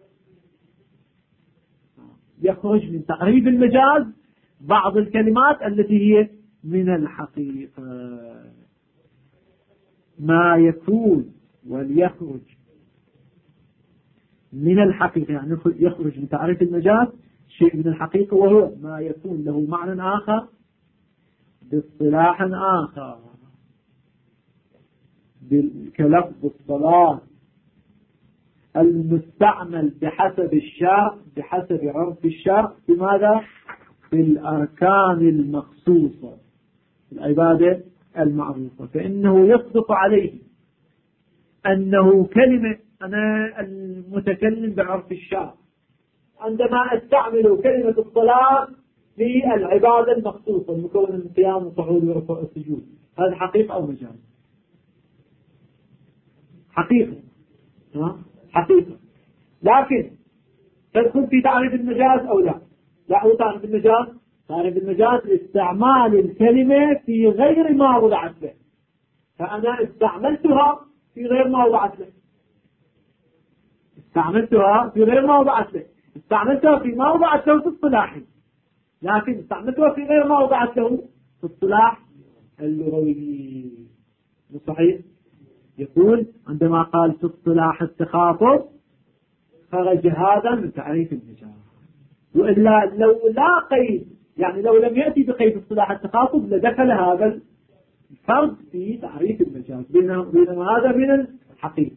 A: يخرج من تعريف المجاز بعض الكلمات التي هي من الحقيقة. ما يكون وليخرج من الحقيقة يعني يخرج من تعريف المجاز شيء من الحقيقة، وهو ما يكون له معنى آخر باصطلاح آخر كلفظ الصلاة المستعمل بحسب الشرع بحسب عرف الشرع في ماذا؟ في الأركان المخصوصة العبادة المعروفة. فإنه يصدق عليه أنه كلمة أنا المتكلم بعرف الشرع عندما استعمل كلمة الصلاة في العبادة المخصوصة المكونة من القيام والصعود والركوع والسجود، هذا حقيقة أو مجاز؟ حقيقة ها؟ حقيقة. لكن تدخل في تعريف المجاز أو لا؟ لا. هو تعريف المجاز تعريف المجاز استعمال الكلمة في غير ما وضعت له، فأنا استعملتها في غير ما وضعت له استعملتها في غير ما وضعت له استعملتها في ما وضعت له في الصلاح، لكن استعملتها في غير ما وضعت له في الصلاح اللغوي. صحيح؟ يقول عندما قال في الصلاح التخاطب خرج هذا من تعريف المجاز، وإلا لو لا قيد يعني لو لم يأتي بقيد الصلاح التخاطب لدخل هذا الفرد في تعريف المجاز، بينما هذا من الحقيقة.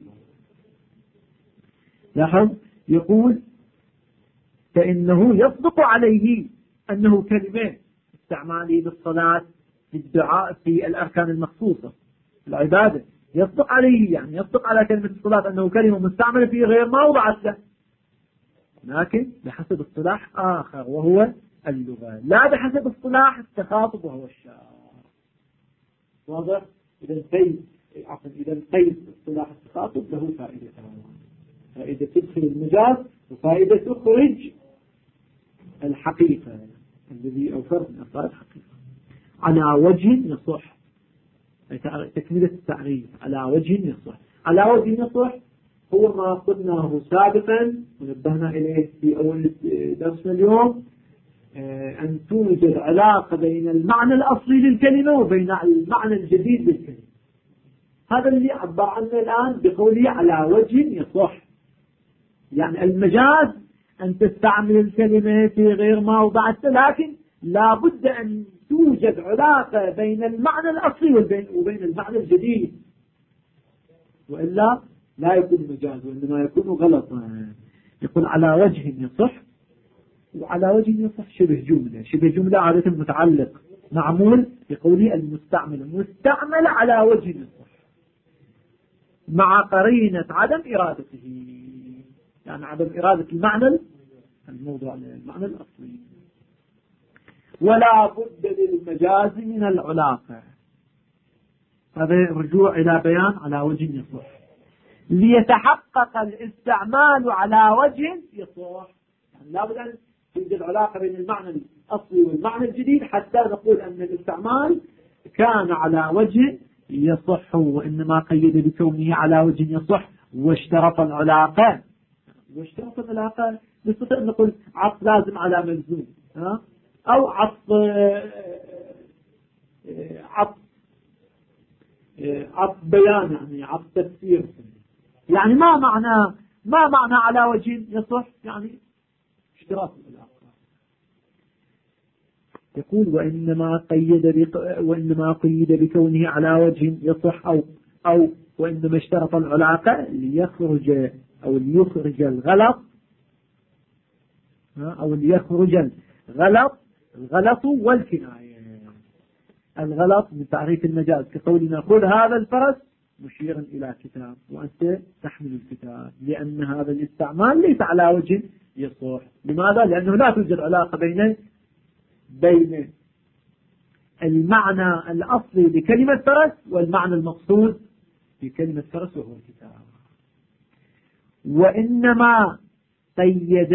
A: لاحظ يقول فإنه يصدق عليه أنه كلمة استعماله بالصلاة في الدعاء في الأركان المخصوصة العبادة يصدق عليه، يعني يصدق على كلمة الصلاة أنه كلمة مستعملة في غير ما وضعت له، لكن بحسب اصطلاح آخر وهو اللغة، لا بحسب اصطلاح التخاطب وهو الشرع. واضح؟ إذا قيد عفوا إذا قيد اصطلاح التخاطب له فائدة فائدة تدخل المجاز وفائدة تخرج الحقيقة الذي أوفر من أفراد الحقيقة على وجه يصح. تكملة التعريف على وجه يصح. على وجه يصح هو ما قلناه سابقا ونبهنا إليه في أول درسنا اليوم، أن توجد علاقة بين المعنى الأصلي للكلمة وبين المعنى الجديد للكلمة. هذا اللي عبر عنه الآن بقوله على وجه يصح، يعني المجاز أن تستعمل الكلمة في غير ما وضعت، لكن لا بد أن توجد علاقة بين المعنى الأصلي وبين المعنى الجديد، وإلا لا يكون مجاز وإنما يكون غلطا. يقول على وجه يصح، وعلى وجه يصح شبه جملة. شبه جملة عادة متعلق معمول بقوله المستعمل مستعمل على وجه يصح مع قرينة عدم إرادته، يعني عدم إرادة المعنى الموضوع المعنى الأصلي. ولا بد للمجاز من العلاقة. هذا رجوع إلى بيان على وجه يصح. ليتحقق الاستعمال على وجه يصح، يعني لا بد أن توجد علاقة بين المعنى الأصلي والمعنى الجديد حتى نقول أن الاستعمال كان على وجه يصح، وإنما قيد بكونه على وجه يصح واشترط العلاقة. واشترط العلاقة نستطيع أن نقول عطف لازم على ملزوم، ها؟ أو عطف عطف عطف بيان، يعني عطف تفسير. يعني ما معنى ما معنى على وجه يصح؟ يعني اشتراط العلاقة. يقول وإنما قيد بق... وإنما قيد بكونه على وجه يصح أو أو وإنما اشترط العلاقة ليخرج أو ليخرج الغلط أو ليخرج الغلط الغلط والكناية. الغلط من تعريف المجاز كقولنا خذ هذا الفرس مشيرا إلى كتاب وأنت تحمل الكتاب، لأن هذا الاستعمال ليس على وجه يصح. لماذا؟ لأنه لا توجد علاقة بين بين المعنى الأصلي لكلمة فرس والمعنى المقصود بكلمة فرس وهو الكتاب. وإنما قيد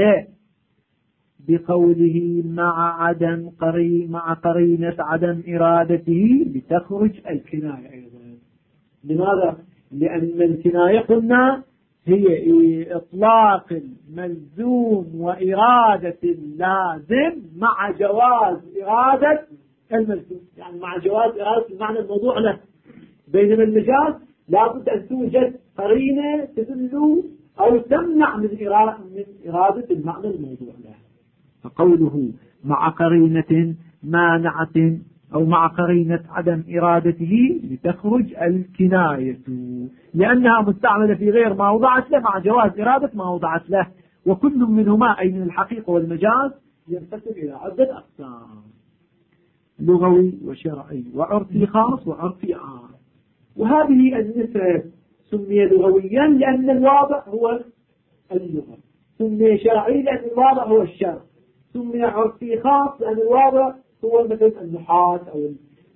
A: بقوله مع عدم قري مع قرينة عدم إرادته لتخرج الكناية أيضا. لماذا؟ لأن الكناية قلنا هي إطلاق الملزوم وإرادة اللازم مع جواز إرادة الملزوم، يعني مع جواز إرادة المعنى الموضوع له. بينما المجاز لابد أن توجد قرينة تدل أو تمنع من إرادة من إرادة المعنى الموضوع له. فقوله مع قرينة مانعة أو مع قرينة عدم إرادته لتخرج الكناية، لأنها مستعملة في غير ما وضعت له مع جواز إرادة ما وضعت له. وكل منهما أي من الحقيقة والمجاز ينقسم إلى عدة أقسام: لغوي وشرعي وعرفي خاص وعرفي عام. وهذه النسبة سمي لغويا لأن الواضع هو اللغة، سمي شرعي لأن الواضع هو الشرع، سمي عرفي خاص لأن الواضع هو مثل النحاة أو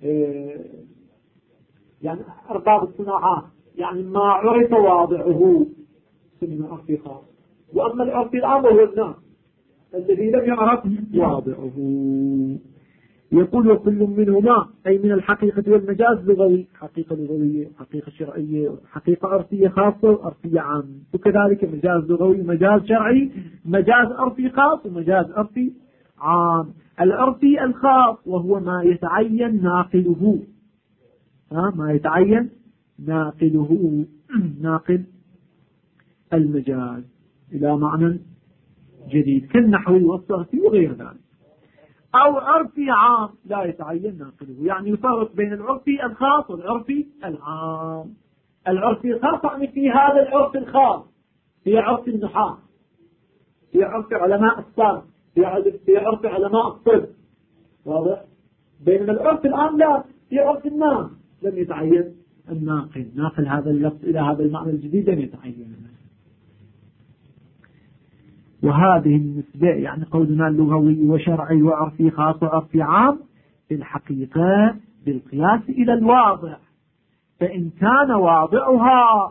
A: يعني أرباب الصناعات، يعني ما عرف واضعه سمي عرفي خاص. وأما العرفي العام هو الناس الذي لم يعرف واضعه. يقول وكل منهما أي من الحقيقة والمجاز لغوي، حقيقة لغوية، حقيقة شرعية، حقيقة عرفية خاصة وعرفية عام. وكذلك مجاز لغوي، مجاز شرعي، مجاز عرفي خاص ومجاز عرفي عام. العرفي الخاص وهو ما يتعين ناقله، ها ما يتعين ناقله ناقل المجاز إلى معنى جديد كالنحوي والصرفي وغير ذلك. أو عرفي عام لا يتعين ناقله، يعني يفرق بين العرفي الخاص والعرفي العام. العرفي الخاص يعني في هذا العرف الخاص، في عرف النحاة، في عرف علماء الصرف، في عرف علماء الطب، واضح؟ بينما العرف العام لا، في عرف الناس لم يتعين الناقل، ناقل هذا اللفظ إلى هذا المعنى الجديد لم يتعين. وهذه النسبة يعني قولنا اللغوي وشرعي وعرفي خاص وعرفي عام في الحقيقة بالقياس إلى الواضع، فإن كان واضعها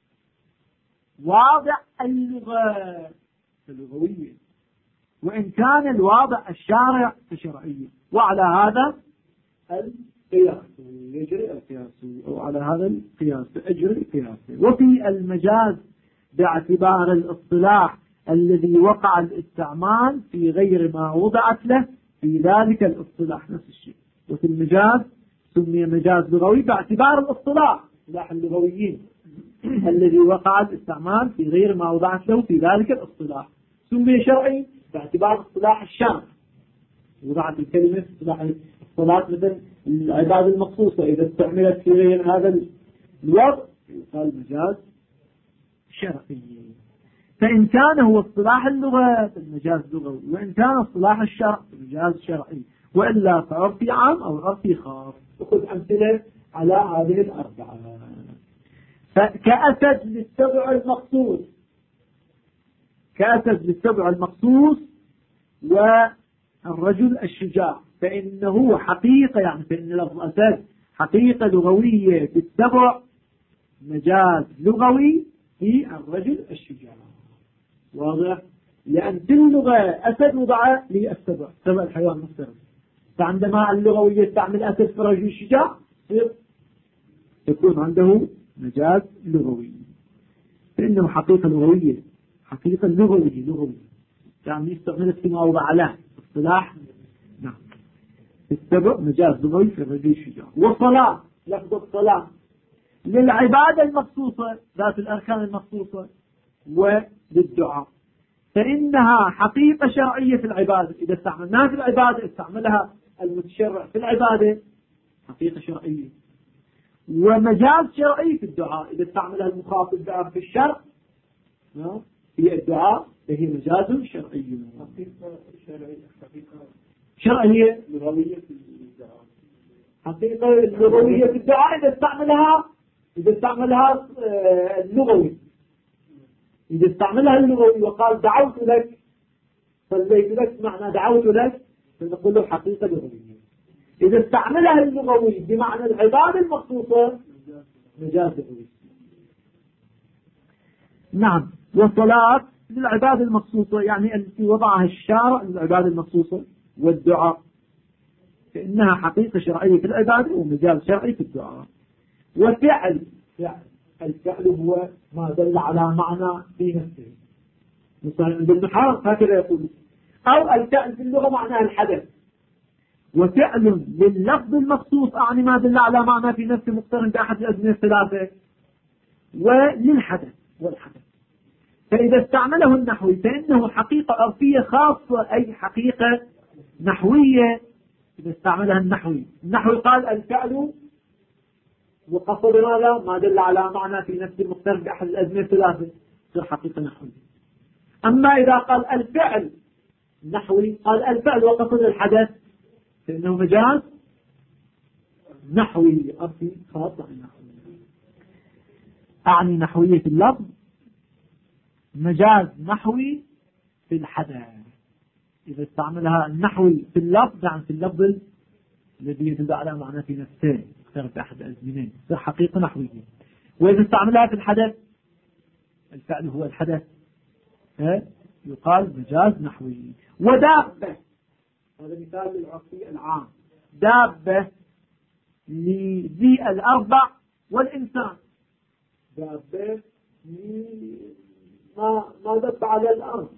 A: واضع اللغة اللغوية، وإن كان الواضع الشارع فشرعي، وعلى هذا القياس يجري القياس، أو على هذا القياس أجري القياس. وفي المجاز باعتبار الاصطلاح الذي وقع الاستعمال في غير ما وضعت له في ذلك الاصطلاح نفس الشيء. وفي المجاز سمي مجاز لغوي باعتبار الاصطلاح، اصطلاح اللغويين الذي وقع الاستعمال في غير ما وضعت له في ذلك الاصطلاح. سمي شرعي باعتبار اصطلاح الشرع، وضعت الكلمة اصطلاح الصلاة مثل العبادة المخصوصة إذا استعملت في غير هذا الوضع يقال مجاز شرعي. فإن كان هو اصطلاح اللغة فالمجاز لغوي، وإن كان اصطلاح الشرع فالمجاز شرعي، وإلا فعرفي عام أو عرفي خاص. وخذ أمثلة على هذه الأربعة. فكأسد للسبع المخصوص، كأسد للسبع المخصوص والرجل الشجاع فإنه حقيقة، يعني فإن لفظ أسد حقيقة لغوية في السبع، مجاز لغوي في الرجل الشجاع. واضح؟ لأن في اللغة أسد وضع للسبع، سبع الحيوان مفترض، فعندما اللغوي يستعمل أسد في الرجل الشجاع يكون عنده مجاز لغوي، فإنه حقيقة لغوية، حقيقة لغوية لغوية يعني يستعمل في موضع له اصطلاح. نعم، السبع مجاز لغوي في الرجل الشجاع. وصلاة، لفظ الصلاة للعبادة المخصوصة ذات الأركان المخصوصة وللدعاء، فإنها حقيقة شرعية في العبادة. إذا استعملناها في العبادة استعملها المتشرع في العبادة حقيقة شرعية، ومجاز شرعي في الدعاء. إذا استعملها المخاطب بها في الشرع في الدعاء فهي مجاز شرعي.
B: حقيقة حقيقة
A: شرعية
B: لغوية في الدعاء،
A: حقيقة لغوية في الدعاء إذا استعملها إذا استعملها اللغوي. إذا استعملها اللغوي وقال دعوت لك صليت لك، معنى دعوت لك، فنقول له حقيقة لغوية. إذا استعملها اللغوي بمعنى العبادة المخصوصة مجاز لغوي. نعم، والصلاة للعبادة المخصوصة يعني التي وضعها الشارع للعبادة المخصوصة والدعاء، فإنها حقيقة شرعية في العبادة ومجاز شرعي في الدعاء. وفعل، فعل الفعل هو ما دل على معنى في نفسه، مثلا عند النحاة هكذا يقول، أو الفعل في اللغة معناه الحدث. وفعل لللفظ المخصوص أعني ما دل على معنى في نفسه مقترن بأحد الأزمنة الثلاثة، وللحدث والحدث. فإذا استعمله النحوي فإنه حقيقة عرفية خاصة، أي حقيقة نحوية. إذا استعملها النحوي، النحوي قال الفعل وقصد ماذا؟ ما دل على معنى في نفس المقترن بأحد الأزمنة الثلاثة، تصير حقيقة نحوية. أما إذا قال الفعل نحوي، قال الفعل وقصد الحدث، فإنه مجاز نحوي عرفي خاص عن نحوي. أعني نحوية اللفظ، مجاز نحوي في الحدث. إذا استعملها النحوي في اللفظ يعني في اللفظ الذي يدل على معنى في نفسه اخترت بأحد الأزمنين تصير حقيقة نحوية. وإذا استعملها في الحدث، الفعل هو الحدث، يقال مجاز نحوي. ودابة، هذا مثال للعرفي العام، دابة لذي الأربع والإنسان، دابة ما ما دب على الأرض،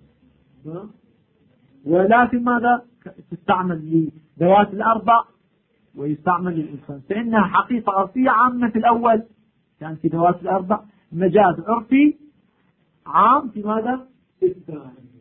A: ولكن ماذا تستعمل لذوات الأربع ويستعمل للإنسان، فإنها حقيقة عرفية عامة في الأول يعني في ذوات الأربع، مجاز عرفي عام في ماذا؟ في الثاني.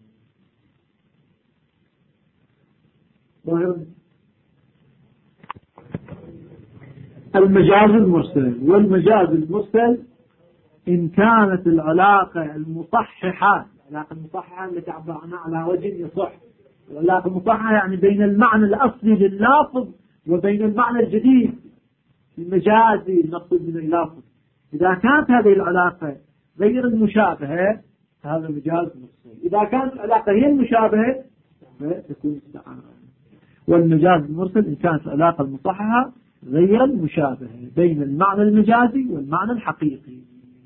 A: المجاز المرسل. والمجاز المرسل إن كانت العلاقة المصححة، العلاقة المصححة التي عبرنا على وجه يصح، العلاقة المصححة يعني بين المعنى الأصلي لللافظ وبين المعنى الجديد المجازي المقصود من اللافظ، إذا كانت هذه العلاقة غير المشابهة هذا مجاز مرسل. إذا كانت العلاقة هي المشابهة فتكون استعارة. والمجاز المرسل إن كانت العلاقة المصححة غير المشابهة بين المعنى المجازي والمعنى الحقيقي.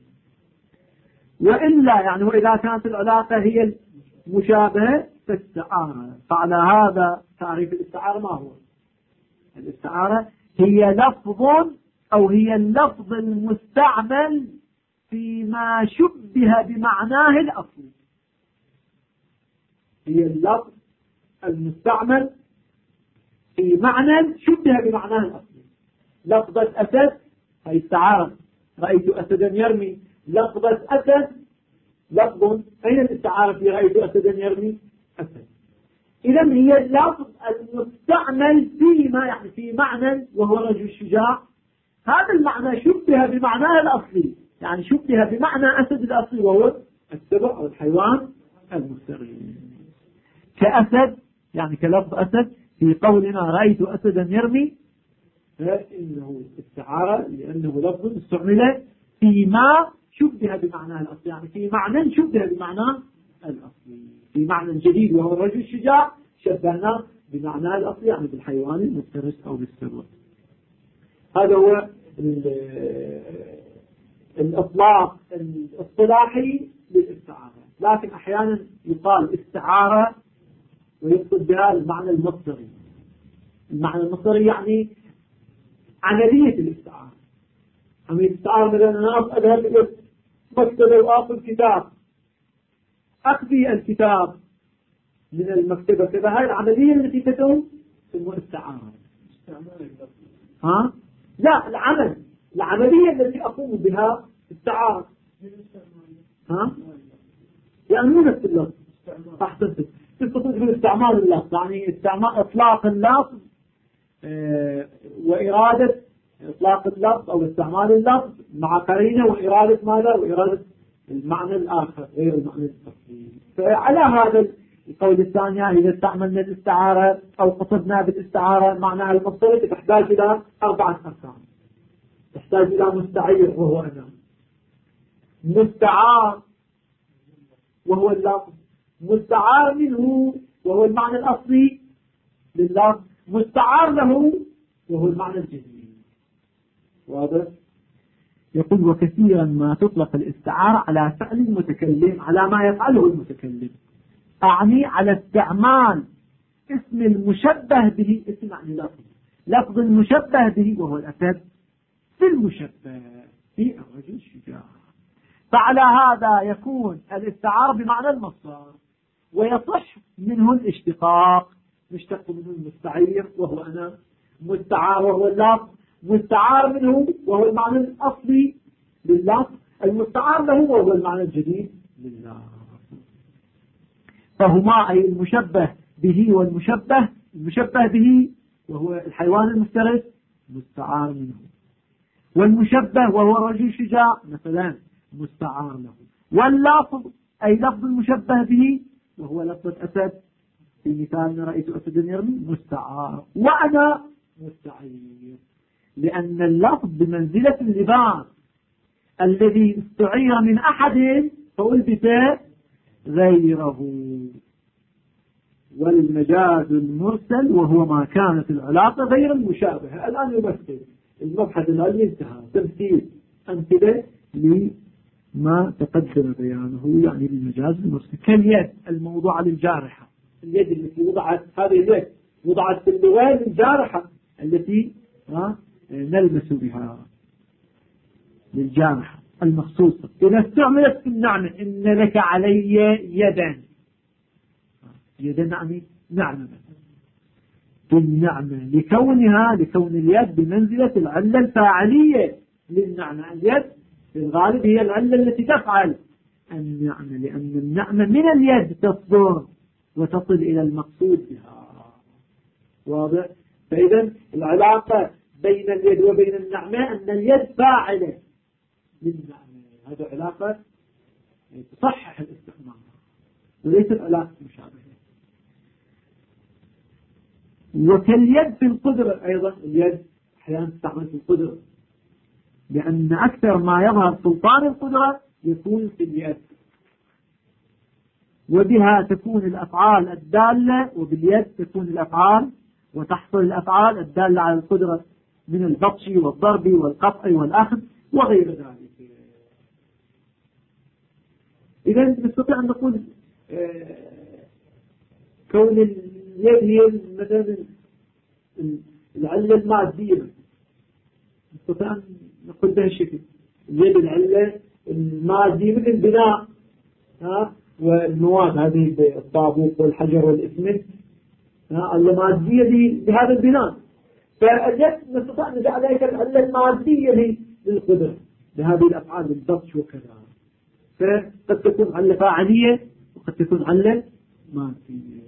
A: وإلا يعني وإذا كانت العلاقة هي المشابهة فاستعارة. فعلى هذا تعريف الاستعارة ما هو؟ الاستعارة هي لفظ أو هي اللفظ المستعمل فيما شبه بمعناه الأصلي. هي اللفظ المستعمل في معنى شبه بمعناه الأصلي. لفظة أسد هي استعارة، رأيت أسدا يرمي. لفظة أسد لفظ، أين الاستعارة في رأيت أسدا يرمي؟ أسد. إذا هي اللفظ المستعمل فيما يعني في معنى وهو رجل الشجاع، هذا المعنى شبه بمعناه الأصلي، يعني شبه بمعنى أسد الأصلي وهو السبع أو الحيوان المفترس. كأسد يعني كلفظ أسد في قولنا رأيت أسدا يرمي، فإنه استعارة لأنه لفظ استعمل فيما شبه بمعناه الأصلي، يعني في معنى شبه بمعناه الأصلي، في معنى جديد وهو الرجل الشجاع شبهنا بمعنى الأصل يعني بالحيوان المفترس أو بالثروة. هذا هو الإطلاق الاصطلاحي للاستعارة. لكن أحيانا يقال استعارة ويقصد بها المعنى المصدري. المعنى المصدري يعني عملية الاستعارة. عملية الاستعارة مثلا أنا أذهب إلى مكتبة وآخذ كتاب، أخذي الكتاب من المكتبة كذا، هاي العملية التي تتم اسمها استعارة. ها؟ لا، العمل، العملية التي أقوم بها استعارة. ها؟ يعني مو نفس اللفظ. أحسنت. تستطيع تقول استعمال اللفظ، يعني استعمال إطلاق اللفظ اه وإرادة إطلاق اللفظ أو استعمال اللفظ مع قرينة وإرادة ماذا؟ وإرادة المعنى الآخر غير المعنى التفصيلي. فعلى هذا القول الثاني إذا استعملنا الاستعارة أو قصدنا بالاستعارة معناها المصدر تحتاج إلى أربعة أركان. تحتاج إلى مستعير وهو أنا، مستعار وهو اللفظ، مستعار منه وهو المعنى الأصلي لللفظ، مستعار له وهو المعنى الجديد. واضح؟ يقول وكثيرا ما تطلق الاستعارة على فعل المتكلم، على ما يفعله المتكلم، أعني على استعمال اسم المشبه به، اسم يعني لفظ لفظ المشبه به وهو الأسد في المشبه في الرجل الشجاع. فعلى هذا يكون الاستعارة بمعنى المصدر، ويصح منه الاشتقاق، يشتق منه المستعير وهو أنا، مستعار وهو اللفظ، مستعار منه وهو المعنى الأصلي لللفظ، المستعار له وهو المعنى الجديد لله. فهما أي المشبه به والمشبه، المشبه به وهو الحيوان المفترس مستعار منه، والمشبه وهو الرجل الشجاع مثلا مستعار له، واللفظ أي لفظ المشبه به وهو لفظ الأسد في مثال رأيت أسدا يرمي مستعار، وأنا مستعير، لأن اللفظ بمنزلة اللباس الذي استعير من أحد فألبس غيره. والمجاز المرسل وهو ما كانت العلاقة غير المشابهة. الآن يمثل المبحث العلمي انتهى، تمثيل أمثلة لما تقدم بيانه، يعني المجاز المرسل كاليد الموضوعة للجارحة، اليد التي وضعت، هذه اليد وضعت في اللغة للجارحة التي نلمس بها للجارحة المخصوصة. إذا استعملت في النعمة إن لك علي يدا، يدا يعني نعمة في النعمة لكونها لكون اليد بمنزلة العلة الفاعلية للنعمة. اليد في الغالب هي العلة التي تفعل النعمة، لأن النعمة من اليد تصدر وتصل إلى المقصود بها. واضح؟ فإذا العلاقة بين اليد وبين النعمة أن اليد فاعلة للنعمة، هذا علاقة تصحح الاستعمال وليست علاقة مشابهة. وكاليد في القدرة أيضا، اليد أحيانا تستعمل في القدرة، لأن أكثر ما يظهر سلطان القدرة يكون في اليد، وبها تكون الأفعال الدالة، وباليد تكون الأفعال وتحصل الأفعال الدالة على القدرة من البطش والضرب والقطع والأخذ وغير ذلك. إذا نستطيع أن نقول كون اليد هي مثلا العلة المادية، نستطيع أن نقول بها الشكل اليد العلة المادية مثل البناء ها والمواد هذه الطابوق والحجر والإسمنت المادية بهذا البناء. فاليد نستطيع أن نجعل ذلك العلة المادية للقدرة بهذه الأفعال بالبطش وكذا. فقد تكون علة فاعلية وقد تكون علة مادية.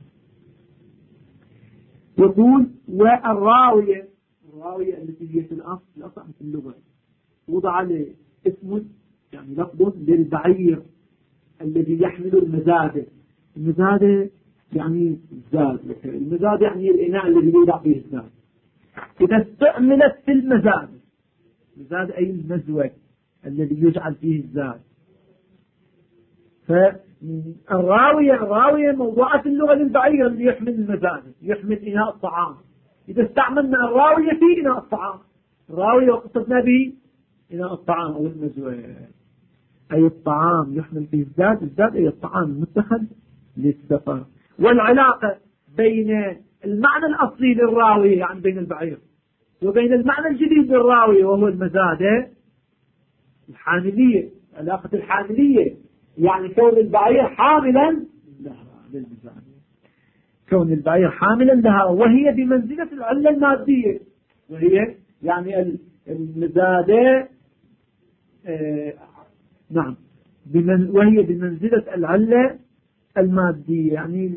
A: يقول والراوية، الراوية التي هي في الأصل الأصل في اللغة وضع له اسم يعني لفظ للبعير الذي يحمل المزادة. المزادة يعني الزاد، المزاد يعني الإناء الذي يوضع فيه الزاد. إذا استعملت في المزاد، المزاد أي المزود الذي يجعل فيه الزاد، فالراوية الراوية موضوعة اللغة للبعير اللي يحمل المزاد، يحمل إناء الطعام. إذا استعملنا الراوية في إناء الطعام، الراوية وقصدنا به إناء الطعام أو المزود، أي الطعام يحمل فيه الزاد، الزاد أي الطعام المتخذ للسفر. والعلاقة بين المعنى الأصلي للراوية يعني بين البعير وبين المعنى الجديد للراوية وهو المزاد الحاملية، علاقة الحاملية، يعني كون البعير حاملا لها للمزاد، كون البعير حاملا لها وهي بمنزلة العلة المادية، وهي يعني المزادة آه نعم بمن وهي بمنزلة العلة المادية، يعني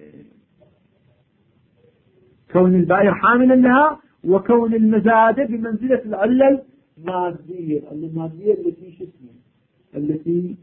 A: كون البعير حاملا لها وكون المزادة بمنزلة العلة المادية، العلة المادية التي شو اسمها التي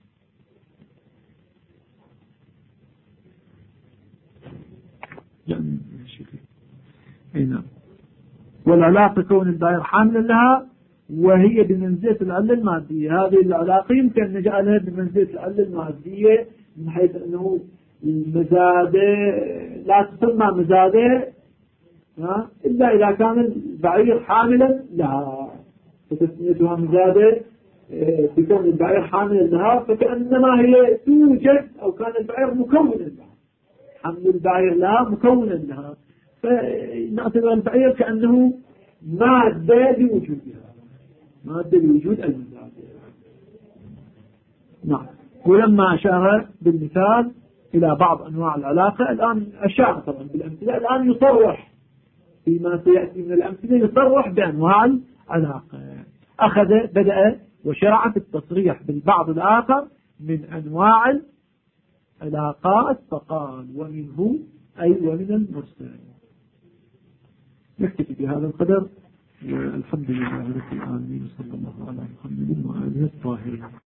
A: يعني هنا. والعلاقة كون البعير حاملا لها وهي بمنزلة العلة المادية، هذه العلاقة يمكن أن نجعلها بمنزلة العلة المادية من حيث أنه المزادة لا تسمى مزادة إلا إذا كان البعير حاملا لها، فتسميتها مزادة بكون البعير حاملا لها، فكأنما هي توجد أو كان البعير مكونا لها، حمل البعير لها مكونا لها، فنعتبر البعير كأنه مادة لوجودها، مادة لوجود المزادة. نعم. ولما أشار بالمثال إلى بعض أنواع العلاقة، الآن أشار طبعا بالأمثلة، الآن يصرح فيما سيأتي من الأمثلة، يصرح بأنواع العلاقة. أخذ بدأ وشرع في التصريح بالبعض الآخر من أنواع العلاقات، فقال ومنه أي ومن المرسل. نكتفي بهذا القدر، والحمد لله رب العالمين، صلى الله على محمد وآله الطاهرين.